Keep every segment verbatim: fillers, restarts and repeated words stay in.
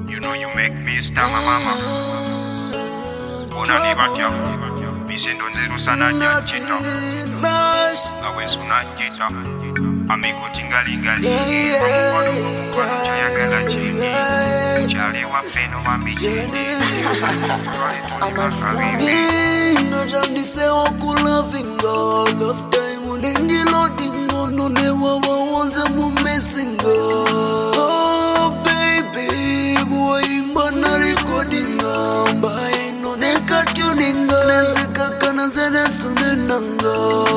You know you make me star my mama. Bona ni batya. Misindo nzeru sana jachita. Nawe suna jita. Amigo tingali ngali. Pamukwano pamukwano chayagala chini. Chale wa feno wa mijini. No jandi se okulavinga. Love time unengi loadingo. No newa wawanze mumesinga. Oh baby, boy imbana recordinga. Mbae no neka tuninga. Nezeka kana zene sunenanga.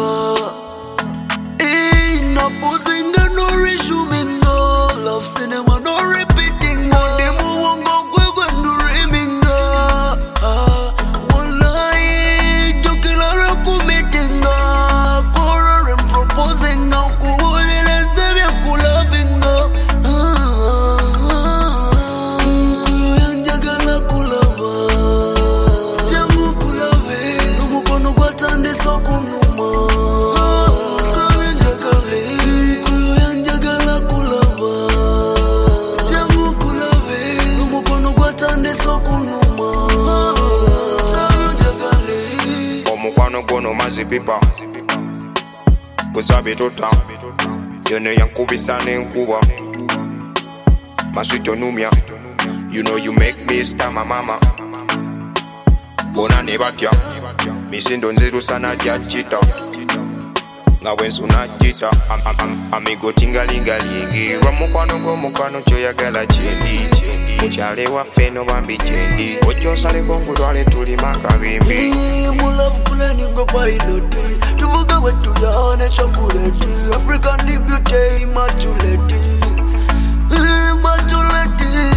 Eh, na posinga no reshuminga. Love cinema no repeatinga. Demo wongo kwekwe no reminga. Ah, wallahi jokila rekumitinga. Kora rem proposinga. Kuhulile zebya kulavinga. Kuyanja kulava. Jangu kulave. Numukono kwa tande sokunuma. Omukwano gwono mazi pipa gusabe tota yone yankubisa n'enkuba maswito numya. You know you make me star my mama. Bona ne batya misindo nzeru sana jachita. Nawe suna jita. Amigo tingalingalingi Ramukwano gwomukwano choyagala chendi. Muchale wa feno bambi chendi. Ojo sale kongu dwale tuli makabimbi. Love kuleni go pilot. Tuvuga wetu jane chocolate. African beauty immaculate. Immaculate.